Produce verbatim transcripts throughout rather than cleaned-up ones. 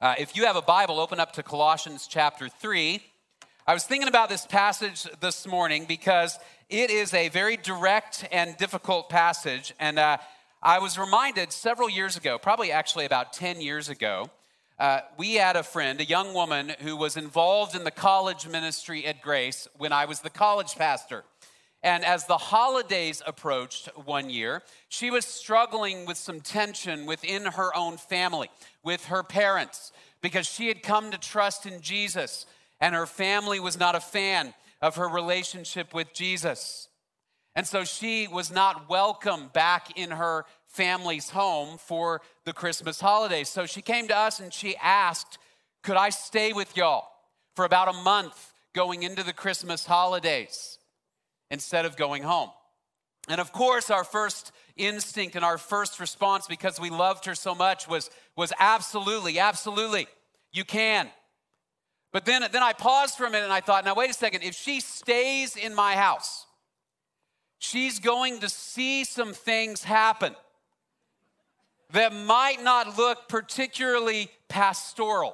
Uh, if you have a Bible, open up to Colossians chapter three. I was thinking about this passage this morning because it is a very direct and difficult passage. And uh, I was reminded several years ago, probably actually about ten years ago, uh, we had a friend, a young woman who was involved in the college ministry at Grace when I was the college pastor. And as the holidays approached one year, she was struggling with some tension within her own family, with her parents, because she had come to trust in Jesus, and her family was not a fan of her relationship with Jesus. And so she was not welcome back in her family's home for the Christmas holidays. So she came to us and she asked, could I stay with y'all for about a month going into the Christmas holidays instead of going home? And of course, our first instinct and our first response, because we loved her so much, was, was absolutely, absolutely, you can. But then, then I paused for a minute and I thought, now wait a second, if she stays in my house, she's going to see some things happen that might not look particularly pastoral.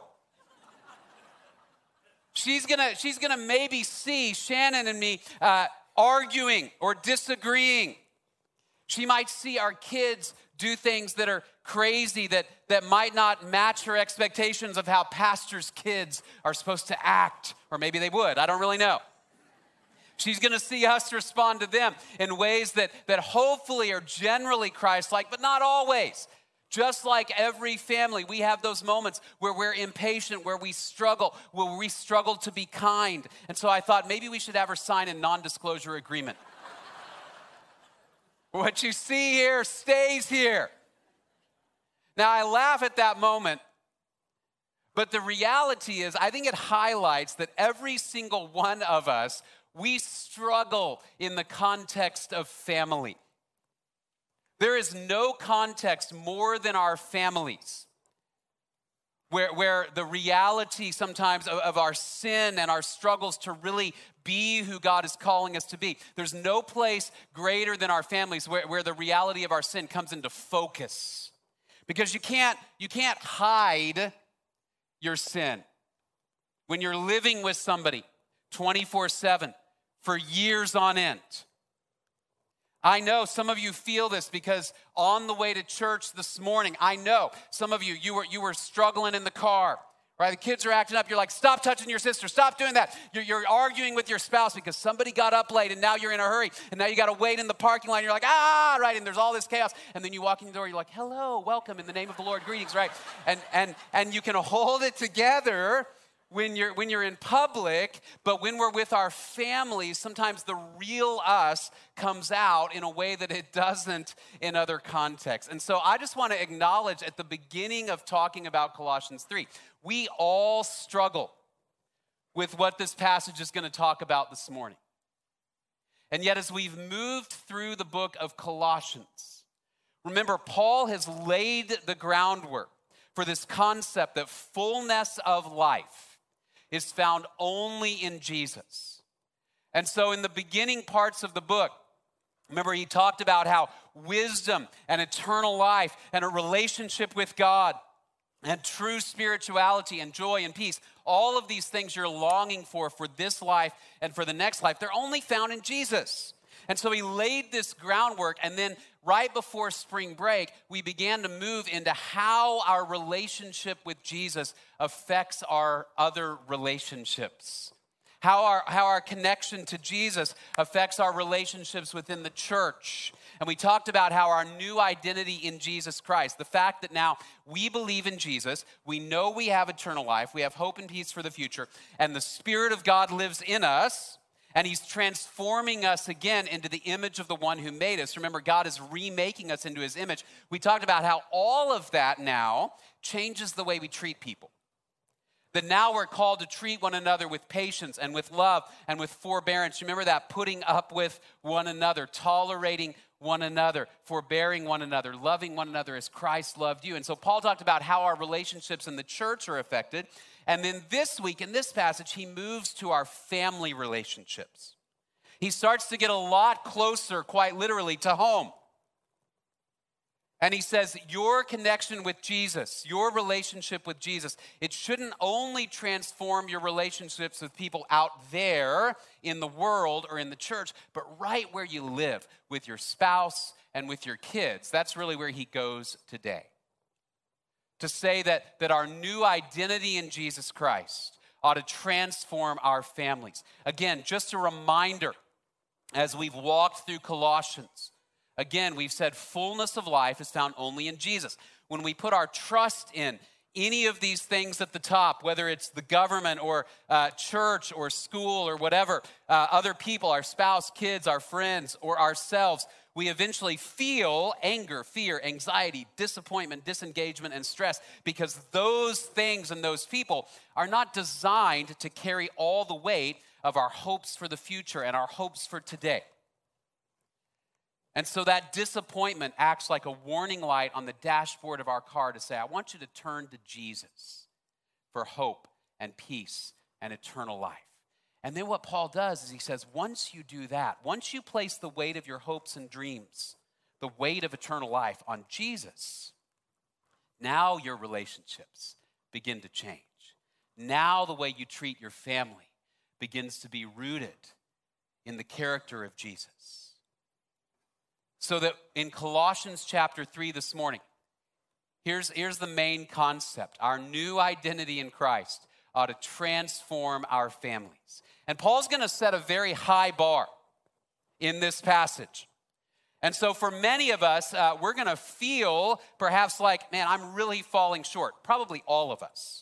She's gonna, she's gonna maybe see Shannon and me uh, arguing or disagreeing. She might see our kids do things that are crazy, that, that might not match her expectations of how pastors' kids are supposed to act, or maybe they would, I don't really know. She's gonna see us respond to them in ways that, that hopefully are generally Christ-like, but not always. Just like every family, we have those moments where we're impatient, where we struggle, where we struggle to be kind. And so I thought maybe we should have her sign a non-disclosure agreement. What you see here stays here. Now, I laugh at that moment, but the reality is I think it highlights that every single one of us, we struggle in the context of family. There is no context more than our families where, where the reality sometimes of, of our sin and our struggles to really be who God is calling us to be. There's no place greater than our families where, where the reality of our sin comes into focus. Because you can't, you can't hide your sin. When you're living with somebody twenty-four seven for years on end. I know some of you feel this because on the way to church this morning, I know some of you, you were, you were struggling in the car, right? The kids are acting up. You're like, stop touching your sister. Stop doing that. You're, you're arguing with your spouse because somebody got up late and now you're in a hurry. And now you got to wait in the parking lot. And you're like, ah, right. And there's all this chaos. And then you walk in the door. You're like, hello, welcome in the name of the Lord. Greetings, right? And, and, and you can hold it together when you're when you're in public, but when we're with our families, sometimes the real us comes out in a way that it doesn't in other contexts. And so I just want to acknowledge at the beginning of talking about Colossians three, we all struggle with what this passage is going to talk about this morning. And yet as we've moved through the book of Colossians, remember, Paul has laid the groundwork for this concept that fullness of life is found only in Jesus. And so in the beginning parts of the book, remember he talked about how wisdom and eternal life and a relationship with God and true spirituality and joy and peace, all of these things you're longing for for this life and for the next life, they're only found in Jesus. And so he laid this groundwork, and then right before spring break, we began to move into how our relationship with Jesus affects our other relationships. How our, how our connection to Jesus affects our relationships within the church. And we talked about how our new identity in Jesus Christ, the fact that now we believe in Jesus, we know we have eternal life, we have hope and peace for the future, and the Spirit of God lives in us, and he's transforming us again into the image of the one who made us. Remember, God is remaking us into his image. We talked about how all of that now changes the way we treat people. That now we're called to treat one another with patience and with love and with forbearance. Remember that, putting up with one another, tolerating one another, forbearing one another, loving one another as Christ loved you. And so Paul talked about how our relationships in the church are affected. And then this week, in this passage, he moves to our family relationships. He starts to get a lot closer, quite literally, to home. And he says your connection with Jesus, your relationship with Jesus, it shouldn't only transform your relationships with people out there in the world or in the church, but right where you live with your spouse and with your kids. That's really where he goes today. To say that, that our new identity in Jesus Christ ought to transform our families. Again, just a reminder as we've walked through Colossians. Again, we've said fullness of life is found only in Jesus. When we put our trust in any of these things at the top, whether it's the government or uh, church or school or whatever, uh, other people, our spouse, kids, our friends, or ourselves, we eventually feel anger, fear, anxiety, disappointment, disengagement, and stress because those things and those people are not designed to carry all the weight of our hopes for the future and our hopes for today. And so that disappointment acts like a warning light on the dashboard of our car to say, I want you to turn to Jesus for hope and peace and eternal life. And then what Paul does is he says, once you do that, once you place the weight of your hopes and dreams, the weight of eternal life on Jesus, now your relationships begin to change. Now the way you treat your family begins to be rooted in the character of Jesus. So that in Colossians chapter three this morning, here's, here's the main concept. Our new identity in Christ ought to transform our families. And Paul's going to set a very high bar in this passage. And so for many of us, uh, we're going to feel perhaps like, man, I'm really falling short. Probably all of us.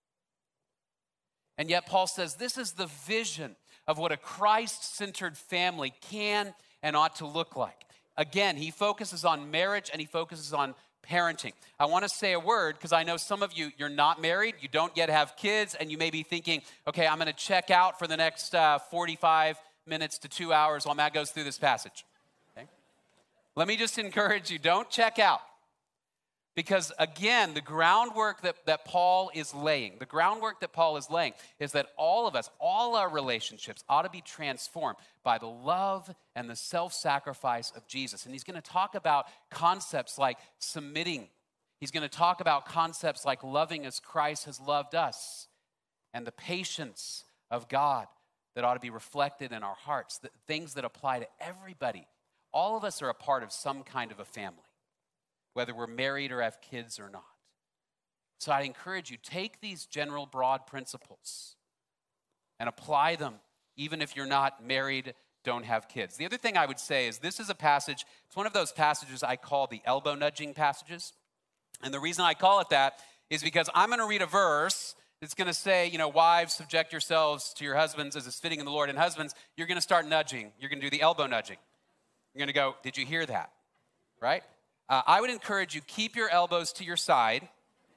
And yet Paul says this is the vision of what a Christ-centered family can and ought to look like. Again, he focuses on marriage and he focuses on parenting. I want to say a word because I know some of you, you're not married, you don't yet have kids, and you may be thinking, okay, I'm going to check out for the next uh, forty-five minutes to two hours while Matt goes through this passage. Okay? Let me just encourage you, don't check out. Because again, the groundwork that, that Paul is laying, the groundwork that Paul is laying is that all of us, all our relationships ought to be transformed by the love and the self-sacrifice of Jesus. And he's going to talk about concepts like submitting. He's going to talk about concepts like loving as Christ has loved us and the patience of God that ought to be reflected in our hearts, the things that apply to everybody. All of us are a part of some kind of a family, whether we're married or have kids or not. So I encourage you, take these general broad principles and apply them even if you're not married, don't have kids. The other thing I would say is this is a passage, it's one of those passages I call the elbow nudging passages. And the reason I call it that is because I'm going to read a verse that's going to say, you know, wives, subject yourselves to your husbands as is fitting in the Lord. And husbands, you're going to start nudging. You're going to do the elbow nudging. You're going to go, did you hear that? Right? Uh, I would encourage you, keep your elbows to your side,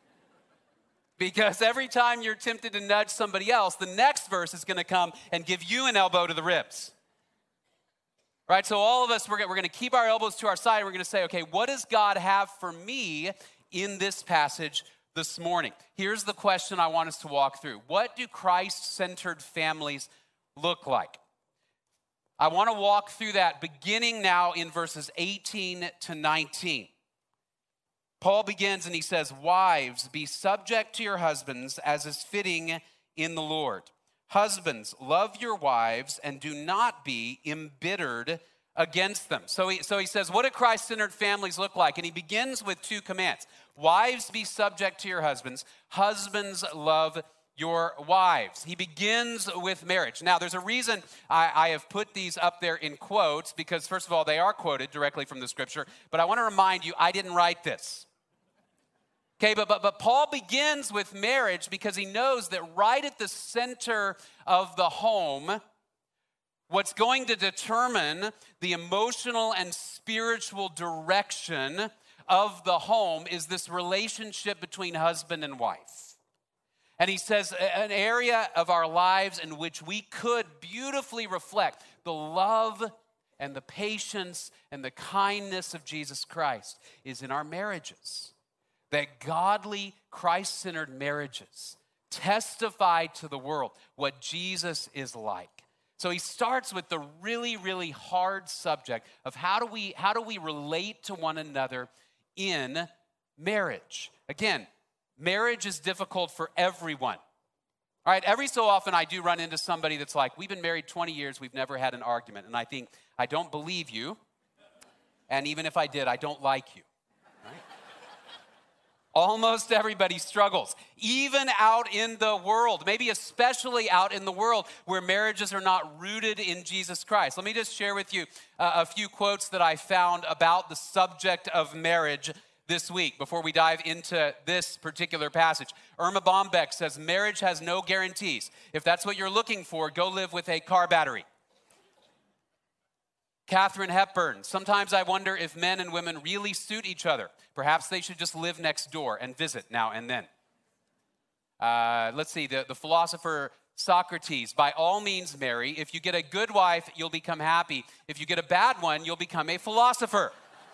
because every time you're tempted to nudge somebody else, the next verse is going to come and give you an elbow to the ribs. Right? So all of us, we're, we're going to keep our elbows to our side, and we're going to say, okay, what does God have for me in this passage this morning? Here's the question I want us to walk through. What do Christ-centered families look like? I want to walk through that beginning now in verses eighteen to nineteen. Paul begins and he says, wives, be subject to your husbands as is fitting in the Lord. Husbands, love your wives and do not be embittered against them. So he, so he says, what do Christ-centered families look like? And he begins with two commands. Wives, be subject to your husbands. Husbands, love your wives. He begins with marriage. Now, there's a reason I, I have put these up there in quotes, because first of all, they are quoted directly from the scripture, but I want to remind you, I didn't write this. Okay, but, but, but Paul begins with marriage because he knows that right at the center of the home, what's going to determine the emotional and spiritual direction of the home is this relationship between husband and wife. And he says an area of our lives in which we could beautifully reflect the love and the patience and the kindness of Jesus Christ is in our marriages. That godly, Christ-centered marriages testify to the world what Jesus is like. So he starts with the really, really hard subject of how do we, how do we relate to one another in marriage. Again, marriage is difficult for everyone. All right, every so often I do run into somebody that's like, we've been married twenty years, we've never had an argument. And I think, I don't believe you. And even if I did, I don't like you. Right? Almost everybody struggles, even out in the world, maybe especially out in the world where marriages are not rooted in Jesus Christ. Let me just share with you uh, a few quotes that I found about the subject of marriage this week before we dive into this particular passage. Irma Bombeck says, marriage has no guarantees. If that's what you're looking for, go live with a car battery. Katharine Hepburn, sometimes I wonder if men and women really suit each other. Perhaps they should just live next door and visit now and then. Uh, let's see, the, the philosopher Socrates, by all means marry. If you get a good wife, you'll become happy. If you get a bad one, you'll become a philosopher.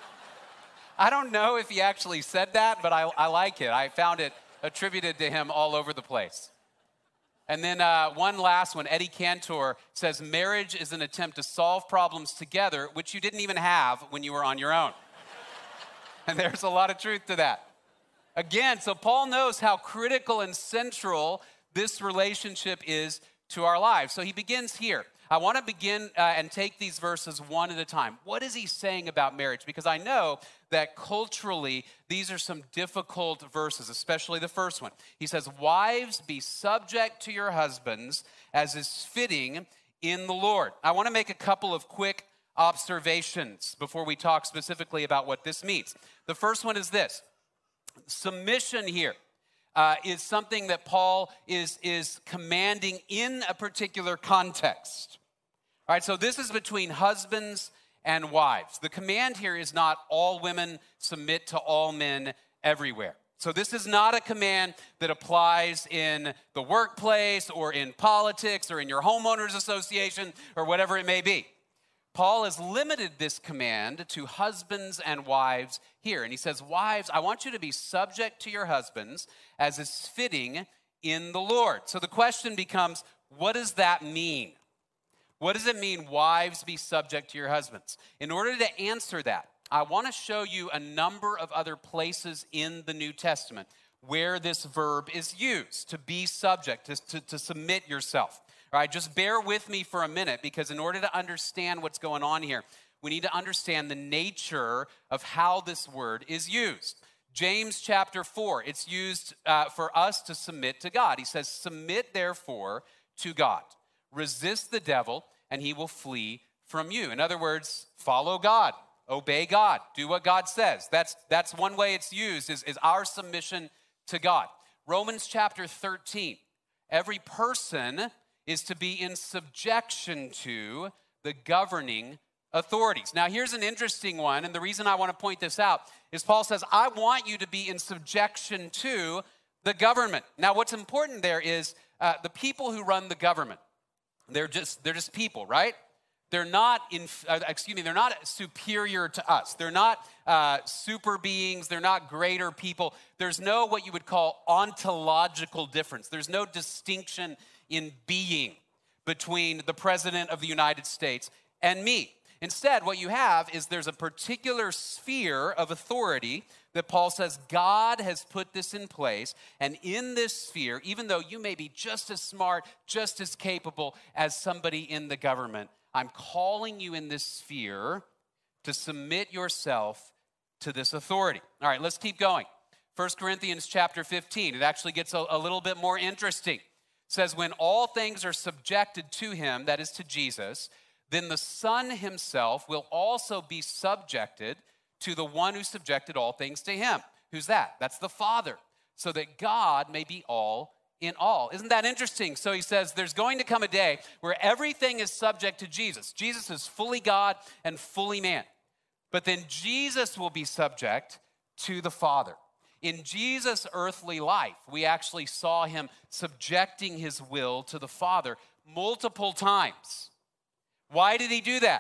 I don't know if he actually said that, but I, I like it. I found it attributed to him all over the place. And then uh, one last one, Eddie Cantor says, marriage is an attempt to solve problems together, which you didn't even have when you were on your own. And there's a lot of truth to that. Again, so Paul knows how critical and central this relationship is to our lives. So he begins here. I want to begin uh, and take these verses one at a time. What is he saying about marriage? Because I know that culturally, these are some difficult verses, especially the first one. He says, wives, be subject to your husbands as is fitting in the Lord. I want to make a couple of quick observations before we talk specifically about what this means. The first one is this. Submission here uh, is something that Paul is, is commanding in a particular context. All right, so this is between husbands and wives. The command here is not all women submit to all men everywhere. So this is not a command that applies in the workplace or in politics or in your homeowners association or whatever it may be. Paul has limited this command to husbands and wives here. And he says, wives, I want you to be subject to your husbands as is fitting in the Lord. So the question becomes, what does that mean? What does it mean, wives, be subject to your husbands? In order to answer that, I want to show you a number of other places in the New Testament where this verb is used, to be subject, to, to, to submit yourself. All right, just bear with me for a minute, because in order to understand what's going on here, we need to understand the nature of how this word is used. James chapter four, it's used uh, for us to submit to God. He says, submit therefore to God. Resist the devil, and he will flee from you. In other words, follow God, obey God, do what God says. That's, that's one way it's used, is, is our submission to God. Romans chapter thirteen, every person is to be in subjection to the governing authorities. Now, here's an interesting one, and the reason I want to point this out is Paul says, I want you to be in subjection to the government. Now, what's important there is uh, the people who run the government. They're just they're just people, right? They're not in uh, excuse me. They're not superior to us. They're not uh, super beings. They're not greater people. There's no what you would call ontological difference. There's no distinction in being between the president of the United States and me. Instead, what you have is there's a particular sphere of authority that Paul says God has put this in place. And in this sphere, even though you may be just as smart, just as capable as somebody in the government, I'm calling you in this sphere to submit yourself to this authority. All right, let's keep going. First Corinthians chapter fifteen, it actually gets a, a little bit more interesting. It says, when all things are subjected to him, that is to Jesus, then the Son himself will also be subjected to the one who subjected all things to him. Who's that? That's the Father, so that God may be all in all. Isn't that interesting? So he says there's going to come a day where everything is subject to Jesus. Jesus is fully God and fully man. But then Jesus will be subject to the Father. In Jesus' earthly life, we actually saw him subjecting his will to the Father multiple times. Why did he do that?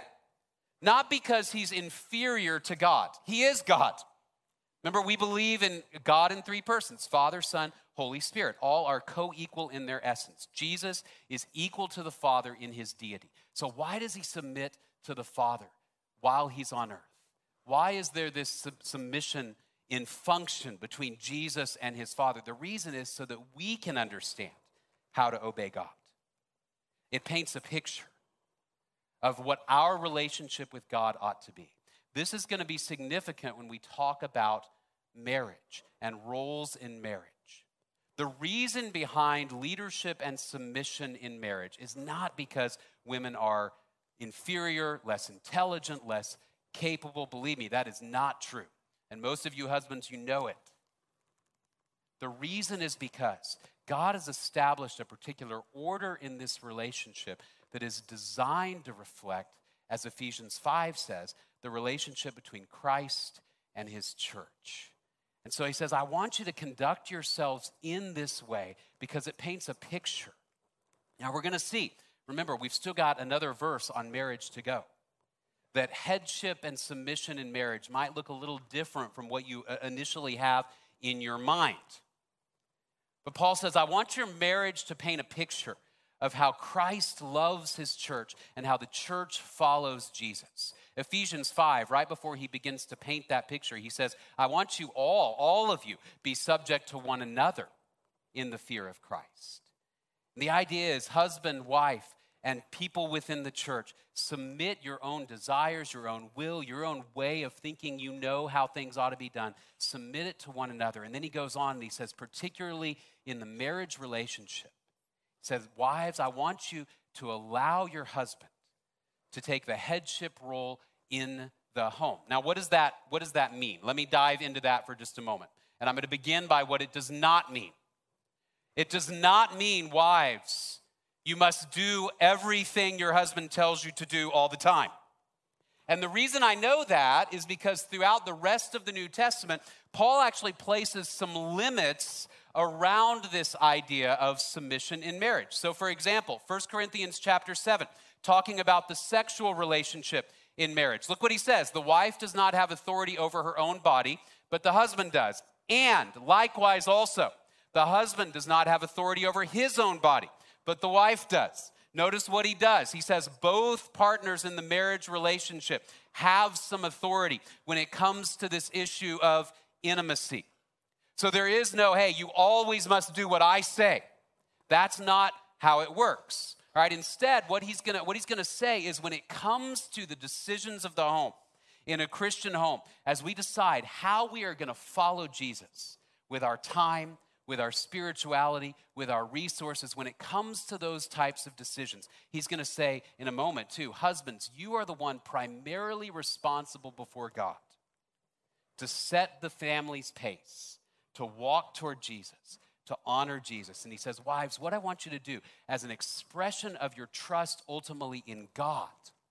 Not because he's inferior to God. He is God. Remember, we believe in God in three persons, Father, Son, Holy Spirit. All are co-equal in their essence. Jesus is equal to the Father in his deity. So why does he submit to the Father while he's on earth? Why is there this sub- submission in function between Jesus and his Father. The reason is so that we can understand how to obey God. It paints a picture of what our relationship with God ought to be. This is going to be significant when we talk about marriage and roles in marriage. The reason behind leadership and submission in marriage is not because women are inferior, less intelligent, less capable. Believe me, that is not true. And most of you husbands, you know it. The reason is because God has established a particular order in this relationship that is designed to reflect, as Ephesians five says, the relationship between Christ and his church. And so he says, I want you to conduct yourselves in this way because it paints a picture. Now we're going to see, remember, we've still got another verse on marriage to go. That headship and submission in marriage might look a little different from what you initially have in your mind. But Paul says, I want your marriage to paint a picture of how Christ loves his church and how the church follows Jesus. Ephesians five, right before he begins to paint that picture, he says, I want you all, all of you, be subject to one another in the fear of Christ. And the idea is husband, wife, and people within the church, submit your own desires, your own will, your own way of thinking. You know how things ought to be done. Submit it to one another. And then he goes on and he says, particularly in the marriage relationship, he says, wives, I want you to allow your husband to take the headship role in the home. Now, what does that, what does that mean? Let me dive into that for just a moment. And I'm going to begin by what it does not mean. It does not mean, wives, you must do everything your husband tells you to do all the time. And the reason I know that is because throughout the rest of the New Testament, Paul actually places some limits around this idea of submission in marriage. So for example, First Corinthians chapter seven, talking about the sexual relationship in marriage. Look what he says. The wife does not have authority over her own body, but the husband does. And likewise also, the husband does not have authority over his own body, but the wife does. Notice what he does. He says both partners in the marriage relationship have some authority when it comes to this issue of intimacy. So there is no, hey, you always must do what I say. That's not how it works. All right, instead, what he's gonna what he's gonna say is when it comes to the decisions of the home, in a Christian home, as we decide how we are gonna follow Jesus with our time, with our spirituality, with our resources, when it comes to those types of decisions, he's going to say in a moment too, husbands, you are the one primarily responsible before God to set the family's pace, to walk toward Jesus, to honor Jesus. And he says, wives, what I want you to do as an expression of your trust ultimately in God,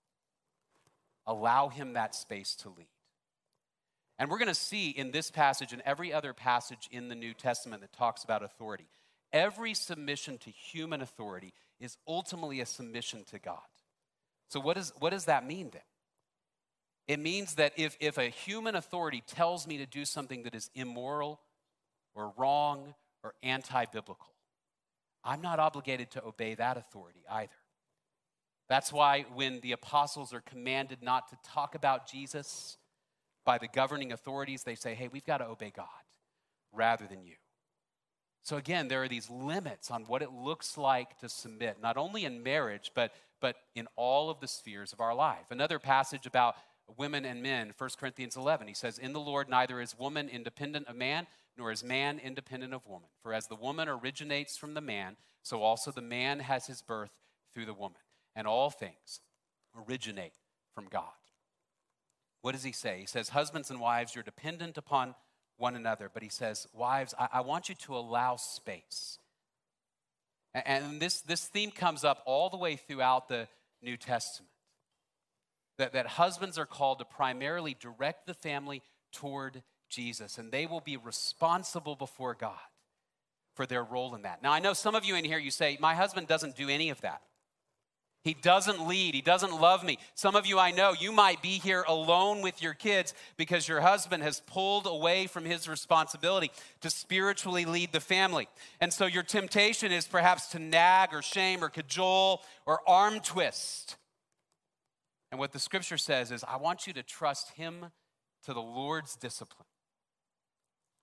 allow him that space to lead. And we're going to see in this passage and every other passage in the New Testament that talks about authority, every submission to human authority is ultimately a submission to God. So what, is, what does that mean then? It means that if, if a human authority tells me to do something that is immoral or wrong or anti-biblical, I'm not obligated to obey that authority either. That's why when the apostles are commanded not to talk about Jesus by the governing authorities, they say, hey, we've got to obey God rather than you. So again, there are these limits on what it looks like to submit, not only in marriage, but, but in all of the spheres of our life. Another passage about women and men, First Corinthians eleven, he says, in the Lord neither is woman independent of man, nor is man independent of woman. For as the woman originates from the man, so also the man has his birth through the woman. And all things originate from God. What does he say? He says, husbands and wives, you're dependent upon one another. But he says, wives, I, I want you to allow space. And, and this, this theme comes up all the way throughout the New Testament. That, that husbands are called to primarily direct the family toward Jesus. And they will be responsible before God for their role in that. Now, I know some of you in here, you say, my husband doesn't do any of that. He doesn't lead. He doesn't love me. Some of you I know, you might be here alone with your kids because your husband has pulled away from his responsibility to spiritually lead the family. And so your temptation is perhaps to nag or shame or cajole or arm twist. And what the scripture says is, I want you to trust him to the Lord's discipline.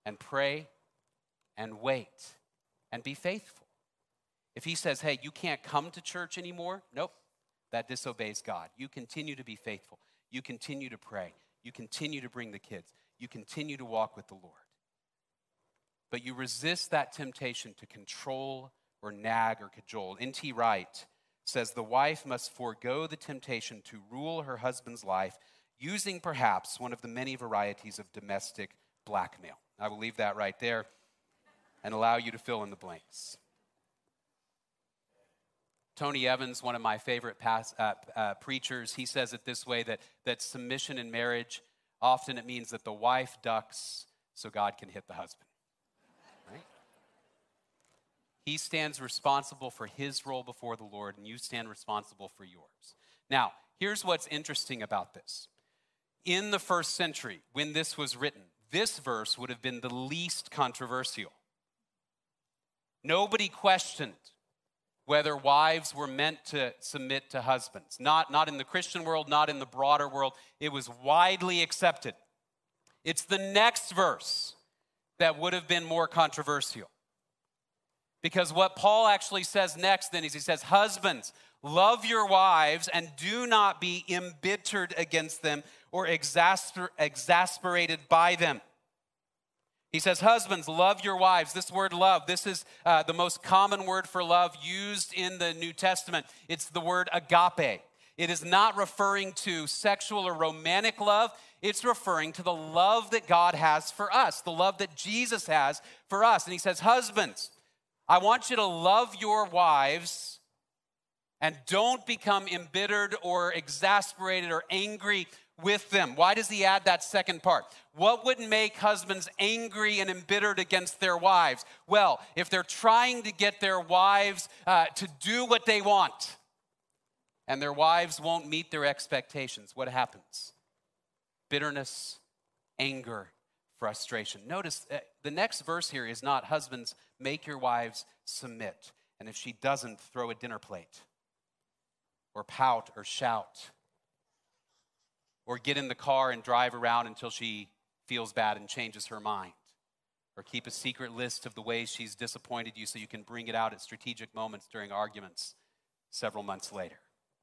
and pray and wait and be faithful. If he says, hey, you can't come to church anymore, nope, that disobeys God. You continue to be faithful. You continue to pray. You continue to bring the kids. You continue to walk with the Lord. But you resist that temptation to control or nag or cajole. N T Wright says the wife must forego the temptation to rule her husband's life using perhaps one of the many varieties of domestic blackmail. I will leave that right there and allow you to fill in the blanks. Tony Evans, one of my favorite past, uh, uh, preachers, he says it this way, that, that submission in marriage, often it means that the wife ducks so God can hit the husband. Right? He stands responsible for his role before the Lord, and you stand responsible for yours. Now, here's what's interesting about this. In the first century, when this was written, this verse would have been the least controversial. Nobody questioned whether wives were meant to submit to husbands. Not, not in the Christian world, not in the broader world. It was widely accepted. It's the next verse that would have been more controversial. Because what Paul actually says next then is he says, husbands, love your wives and do not be embittered against them or exasper- exasperated by them. He says, husbands, love your wives. This word love, this is uh, the most common word for love used in the New Testament. It's the word agape. It is not referring to sexual or romantic love. It's referring to the love that God has for us, the love that Jesus has for us. And he says, husbands, I want you to love your wives and don't become embittered or exasperated or angry with them. Why does he add that second part? What would make husbands angry and embittered against their wives? Well, if they're trying to get their wives uh, to do what they want and their wives won't meet their expectations, what happens? Bitterness, anger, frustration. Notice uh, the next verse here is not, husbands, make your wives submit. And if she doesn't, throw a dinner plate or pout or shout. Or get in the car and drive around until she feels bad and changes her mind. Or keep a secret list of the ways she's disappointed you so you can bring it out at strategic moments during arguments several months later.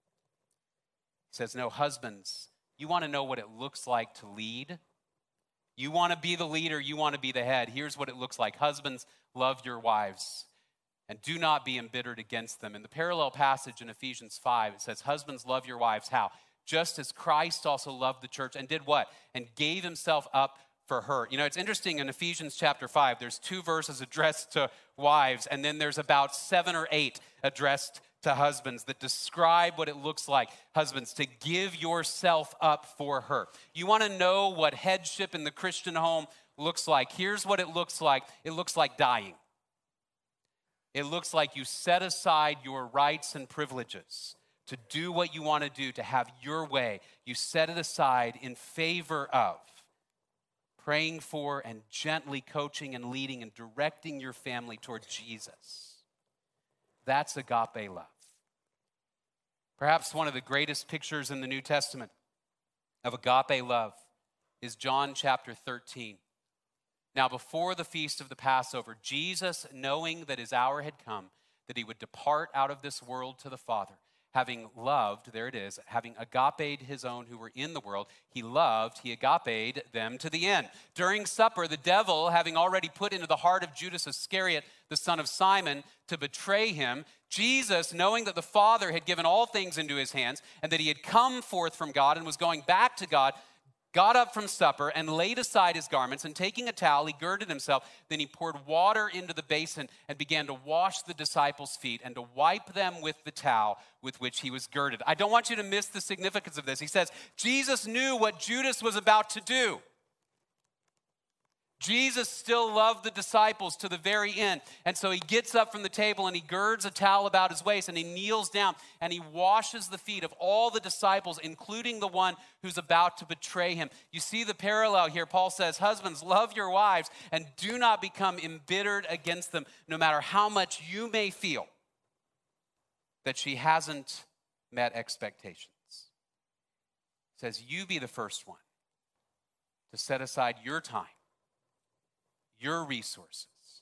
He says, no, husbands, you want to know what it looks like to lead? You want to be the leader, you want to be the head. Here's what it looks like. Husbands, love your wives and do not be embittered against them. In the parallel passage in Ephesians five, it says, husbands, love your wives. How? Just as Christ also loved the church and did what? And gave himself up for her. You know, it's interesting in Ephesians chapter five, there's two verses addressed to wives, and then there's about seven or eight addressed to husbands that describe what it looks like, husbands, to give yourself up for her. You want to know what headship in the Christian home looks like? Here's what it looks like. It looks like dying. It looks like you set aside your rights and privileges to do what you want to do, to have your way. You set it aside in favor of praying for and gently coaching and leading and directing your family toward Jesus. That's agape love. Perhaps one of the greatest pictures in the New Testament of agape love is John chapter thirteen. Now, before the feast of the Passover, Jesus, knowing that his hour had come, that he would depart out of this world to the Father, having loved, there it is, having agape'd his own who were in the world, he loved, he agape'd them to the end. During supper, the devil, having already put into the heart of Judas Iscariot, the son of Simon, to betray him, Jesus, knowing that the Father had given all things into his hands and that he had come forth from God and was going back to God, got up from supper and laid aside his garments, and taking a towel, he girded himself. Then he poured water into the basin and began to wash the disciples' feet and to wipe them with the towel with which he was girded. I don't want you to miss the significance of this. He says, Jesus knew what Judas was about to do. Jesus still loved the disciples to the very end. And so he gets up from the table and he girds a towel about his waist and he kneels down and he washes the feet of all the disciples, including the one who's about to betray him. You see the parallel here. Paul says, husbands, love your wives and do not become embittered against them, no matter how much you may feel that she hasn't met expectations. He says, you be the first one to set aside your time, your resources,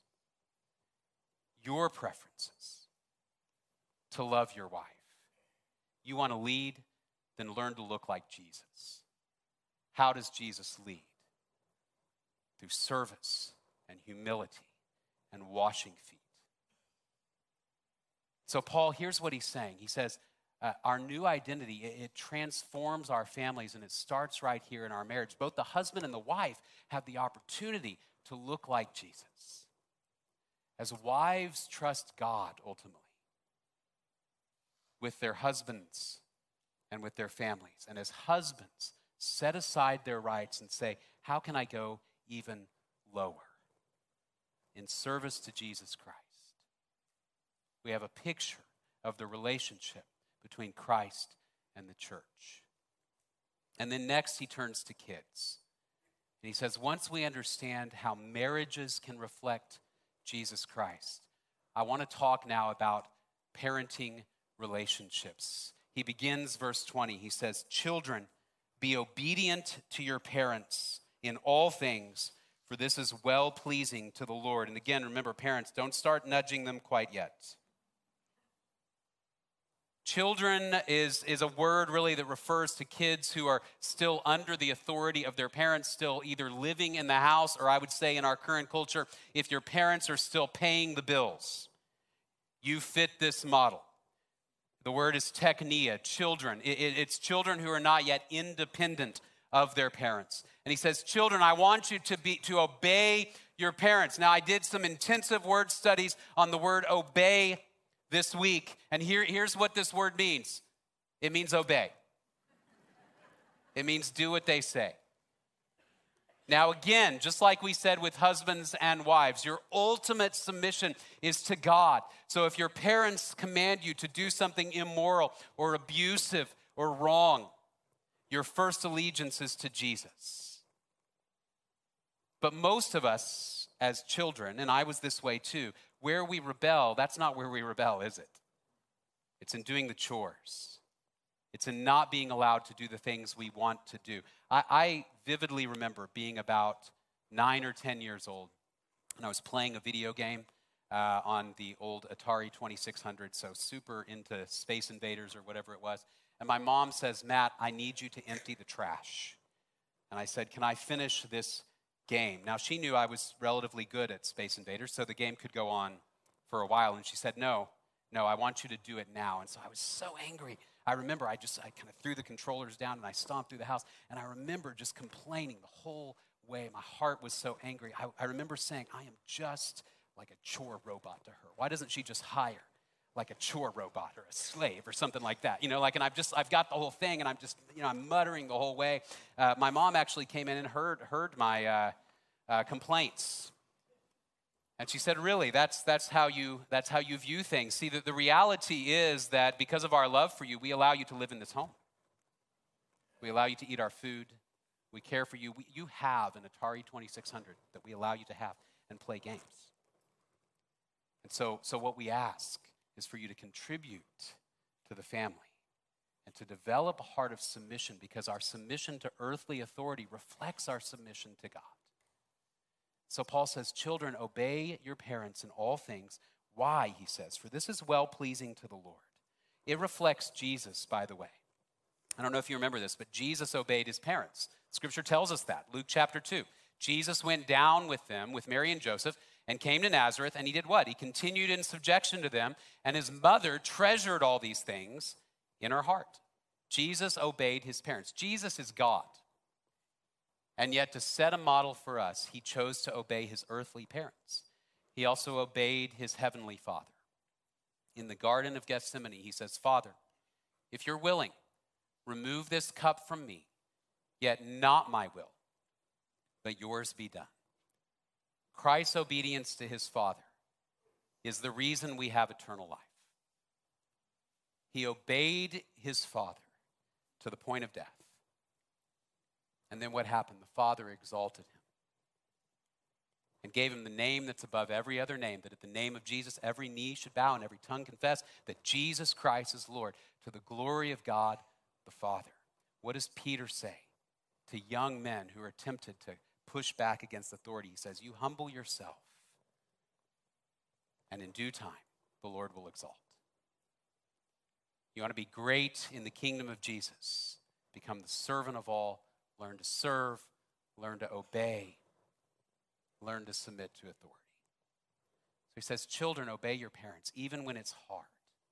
your preferences to love your wife. You want to lead? Then learn to look like Jesus. How does Jesus lead? Through service and humility and washing feet. So Paul, here's what he's saying. He says, uh, our new identity, it, it transforms our families, and it starts right here in our marriage. Both the husband and the wife have the opportunity to look like Jesus. As wives trust God, ultimately, with their husbands and with their families. And as husbands, set aside their rights and say, how can I go even lower in service to Jesus Christ? We have a picture of the relationship between Christ and the church. And then next he turns to kids. And he says, once we understand how marriages can reflect Jesus Christ, I want to talk now about parenting relationships. He begins verse twenty. He says, children, be obedient to your parents in all things, for this is well-pleasing to the Lord. And again, remember, parents, don't start nudging them quite yet. Children is, is a word really that refers to kids who are still under the authority of their parents, still either living in the house, or I would say in our current culture, if your parents are still paying the bills, you fit this model. The word is teknia, children. It, it, it's children who are not yet independent of their parents. And he says, children, I want you to be to obey your parents. Now, I did some intensive word studies on the word obey this week, and here, here's what this word means. It means obey. It means do what they say. Now again, just like we said with husbands and wives, your ultimate submission is to God. So if your parents command you to do something immoral or abusive or wrong, your first allegiance is to Jesus. But most of us as children, and I was this way too, where we rebel, that's not where we rebel, is it? It's in doing the chores. It's in not being allowed to do the things we want to do. I, I vividly remember being about nine or ten years old, and I was playing a video game uh, on the old Atari twenty-six hundred, so super into Space Invaders or whatever it was. And my mom says, Matt, I need you to empty the trash. And I said, can I finish this game? Now, she knew I was relatively good at Space Invaders, so the game could go on for a while. And she said, no, no, I want you to do it now. And so I was so angry. I remember I just, I kind of threw the controllers down and I stomped through the house. And I remember just complaining the whole way. My heart was so angry. I, I remember saying, I am just like a chore robot to her. Why doesn't she just hire like a chore robot or a slave or something like that? You know, like, and I've just, I've got the whole thing and I'm just, you know, I'm muttering the whole way. Uh, my mom actually came in and heard, heard my uh, uh, complaints. And she said, really, that's, that's, how you, that's how you view things. See, the, the reality is that because of our love for you, we allow you to live in this home. We allow you to eat our food. We care for you. We, you have an Atari twenty-six hundred that we allow you to have and play games. And so, so what we ask is for you to contribute to the family and to develop a heart of submission, because our submission to earthly authority reflects our submission to God. So Paul says, children, obey your parents in all things. Why, he says, for this is well-pleasing to the Lord. It reflects Jesus, by the way. I don't know if you remember this, but Jesus obeyed his parents. Scripture tells us that. Luke chapter two. Jesus went down with them, with Mary and Joseph, and came to Nazareth, and he did what? He continued in subjection to them, and his mother treasured all these things in her heart. Jesus obeyed his parents. Jesus is God. And yet, to set a model for us, he chose to obey his earthly parents. He also obeyed his heavenly Father. In the Garden of Gethsemane, he says, Father, if you're willing, remove this cup from me, yet not my will, but yours be done. Christ's obedience to his Father is the reason we have eternal life. He obeyed his Father to the point of death. And then what happened? The Father exalted him and gave him the name that's above every other name, that at the name of Jesus, every knee should bow and every tongue confess that Jesus Christ is Lord, to the glory of God the Father. What does Peter say to young men who are tempted to push back against authority. He says, you humble yourself, and in due time, the Lord will exalt. You want to be great in the kingdom of Jesus. Become the servant of all. Learn to serve. Learn to obey. Learn to submit to authority. So he says, children, obey your parents, even when it's hard.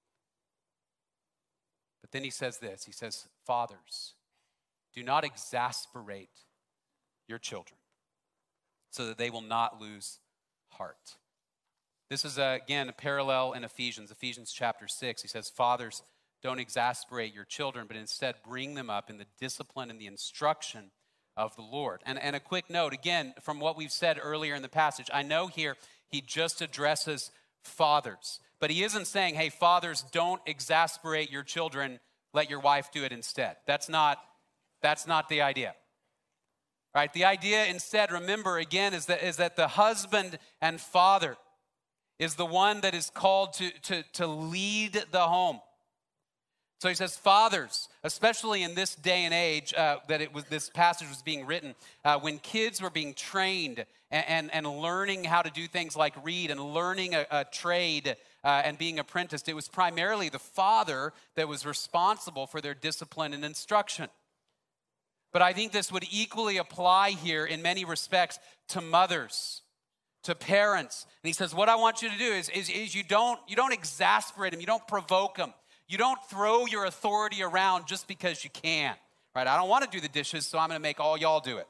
But then he says this. He says, fathers, do not exasperate your children so that they will not lose heart. This is, uh, again, a parallel in Ephesians. Ephesians chapter six. He says, fathers, don't exasperate your children, but instead bring them up in the discipline and the instruction of the Lord. And, and a quick note, again, from what we've said earlier in the passage, I know here he just addresses fathers, but he isn't saying, hey, fathers, don't exasperate your children, let your wife do it instead. That's not, that's not the idea. Right? The idea instead, remember again, is that, is that the husband and father is the one that is called to, to, to lead the home. So he says, fathers, especially in this day and age uh, that it was this passage was being written, uh, when kids were being trained and, and, and learning how to do things like read and learning a, a trade uh, and being apprenticed, it was primarily the father that was responsible for their discipline and instruction. But I think this would equally apply here in many respects to mothers, to parents. And he says, what I want you to do is, is, is you don't, you don't exasperate them, you don't provoke them. You don't throw your authority around just because you can, right? I don't want to do the dishes, so I'm going to make all y'all do it.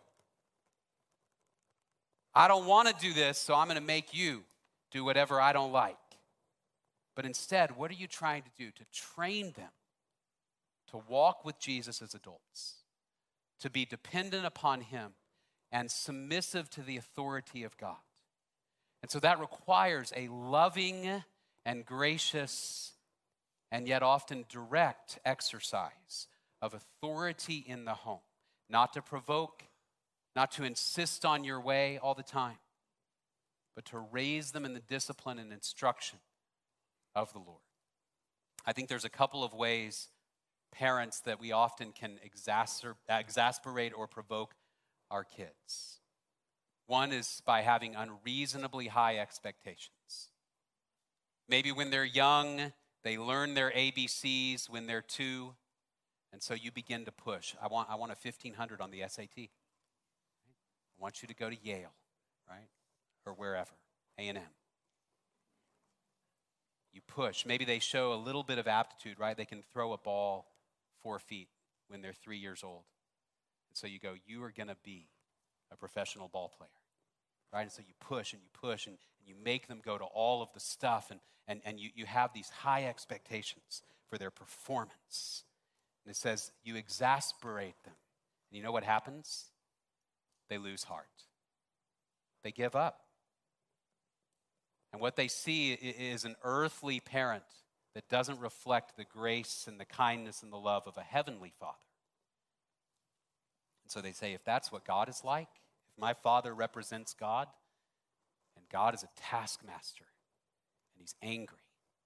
I don't want to do this, so I'm going to make you do whatever I don't like. But instead, what are you trying to do? To train them to walk with Jesus as adults, to be dependent upon him and submissive to the authority of God. And so that requires a loving and gracious and yet often direct exercise of authority in the home. Not to provoke, not to insist on your way all the time, but to raise them in the discipline and instruction of the Lord. I think there's a couple of ways, parents, that we often can exacer- exasperate or provoke our kids. One is by having unreasonably high expectations. Maybe when they're young, they learn their A B Cs when they're two, and so you begin to push. I want, I want a fifteen hundred on the S A T. I want you to go to Yale, right? Or wherever, A and M. You push. Maybe they show a little bit of aptitude, right? They can throw a ball four feet when they're three years old. And so you go, you are going to be a professional ball player, right? And so you push and you push and, and you make them go to all of the stuff, and, and, and you, you have these high expectations for their performance. And it says you exasperate them. And you know what happens? They lose heart. They give up. And what they see is an earthly parent that doesn't reflect the grace and the kindness and the love of a heavenly Father. And so they say, if that's what God is like, if my Father represents God, and God is a taskmaster, and he's angry,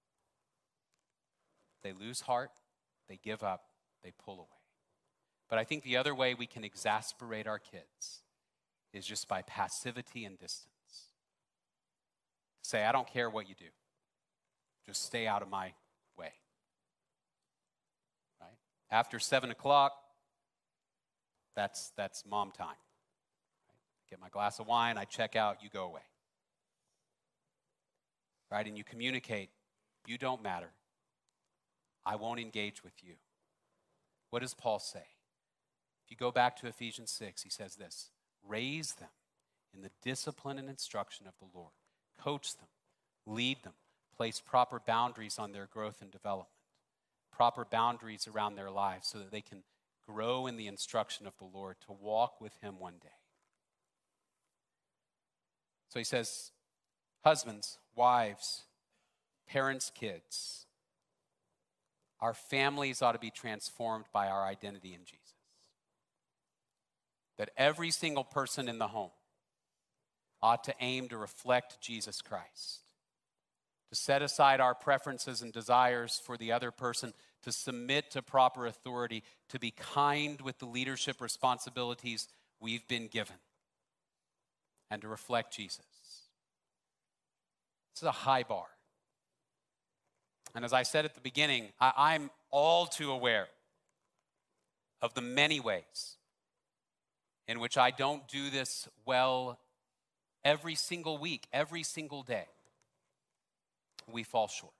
they lose heart, they give up, they pull away. But I think the other way we can exasperate our kids is just by passivity and distance. Say, I don't care what you do. Just stay out of my way. Right? After seven o'clock, that's, that's mom time. Right? Get my glass of wine, I check out, you go away. Right? And you communicate, you don't matter. I won't engage with you. What does Paul say? If you go back to Ephesians six, he says this, raise them in the discipline and instruction of the Lord. Coach them, lead them, place proper boundaries on their growth and development, proper boundaries around their lives so that they can grow in the instruction of the Lord, to walk with him one day. So he says, husbands, wives, parents, kids, our families ought to be transformed by our identity in Jesus. That every single person in the home ought to aim to reflect Jesus Christ, to set aside our preferences and desires for the other person, to submit to proper authority, to be kind with the leadership responsibilities we've been given, and to reflect Jesus. This is a high bar. And as I said at the beginning, I, I'm all too aware of the many ways in which I don't do this well every single week, every single day. We fall short.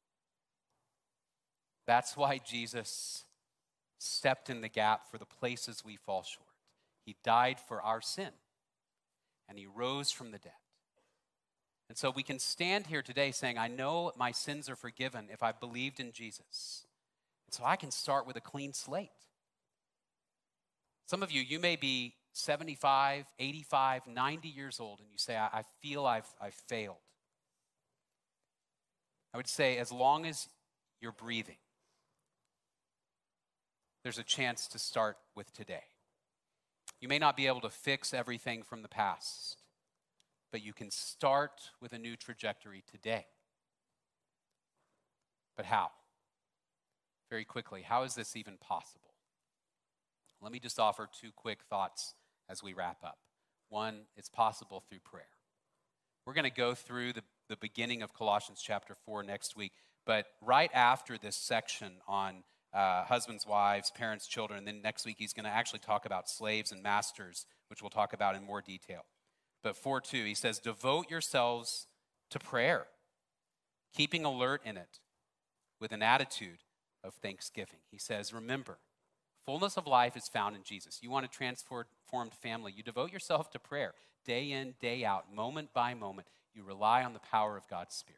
That's why Jesus stepped in the gap for the places we fall short. He died for our sin, and he rose from the dead. And so we can stand here today saying, I know my sins are forgiven if I believed in Jesus. And so I can start with a clean slate. Some of you, you may be seventy-five, eighty-five, ninety years old, and you say, I, I feel I've, I've failed. I would say, as long as you're breathing, there's a chance to start with today. You may not be able to fix everything from the past, but you can start with a new trajectory today. But how? Very quickly, how is this even possible? Let me just offer two quick thoughts as we wrap up. One, it's possible through prayer. We're going to go through the, the beginning of Colossians chapter four next week, but right after this section on uh, husbands, wives, parents, children, and then next week he's going to actually talk about slaves and masters, which we'll talk about in more detail. But four two, he says, devote yourselves to prayer, keeping alert in it with an attitude of thanksgiving. He says, remember, fullness of life is found in Jesus. You want a transformed family, you devote yourself to prayer day in, day out, moment by moment. You rely on the power of God's Spirit.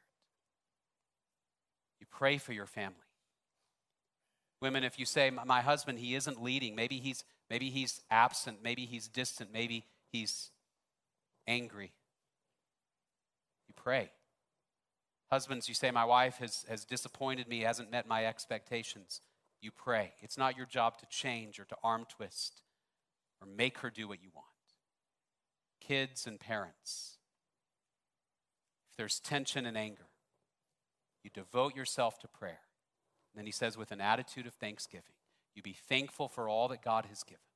You pray for your family. Women, if you say, my husband, he isn't leading, maybe he's, maybe he's absent, maybe he's distant, maybe he's angry, you pray. Husbands, you say, my wife has, has disappointed me, hasn't met my expectations. You pray. It's not your job to change or to arm twist or make her do what you want. Kids and parents, if there's tension and anger, you devote yourself to prayer. And then he says, with an attitude of thanksgiving, you be thankful for all that God has given.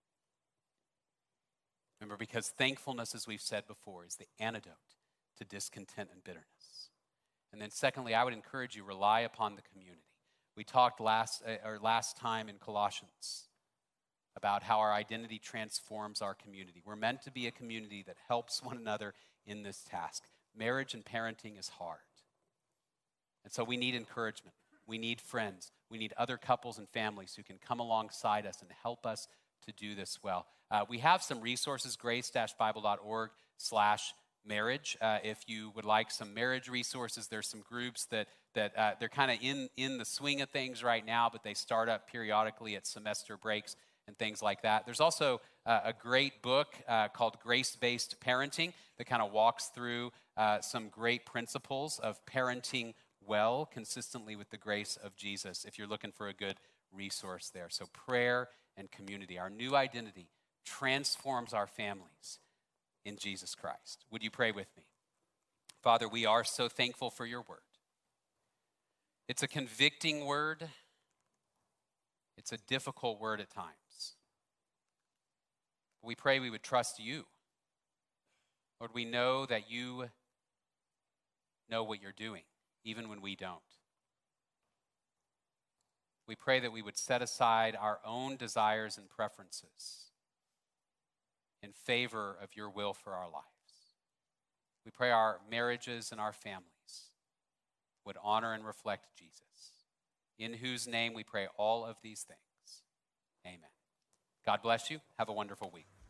Remember, because thankfulness, as we've said before, is the antidote to discontent and bitterness. And then secondly, I would encourage you, rely upon the community. We talked last, uh, or last time in Colossians about how our identity transforms our community. We're meant to be a community that helps one another in this task. Marriage and parenting is hard. And so we need encouragement. We need friends. We need other couples and families who can come alongside us and help us to do this well. Uh, we have some resources, grace-bible.org slash marriage. Uh, if you would like some marriage resources, there's some groups that that uh, they're kind of in, in the swing of things right now, but they start up periodically at semester breaks and things like that. There's also uh, a great book uh, called Grace-Based Parenting that kind of walks through uh, some great principles of parenting well, consistently with the grace of Jesus, if you're looking for a good resource there. So prayer and community. Our new identity transforms our families in Jesus Christ. Would you pray with me? Father, we are so thankful for your word. It's a convicting word. It's a difficult word at times. We pray we would trust you. Lord, we know that you know what you're doing, even when we don't. We pray that we would set aside our own desires and preferences in favor of your will for our lives. We pray our marriages and our families would honor and reflect Jesus, in whose name we pray all of these things. Amen. God bless you. Have a wonderful week.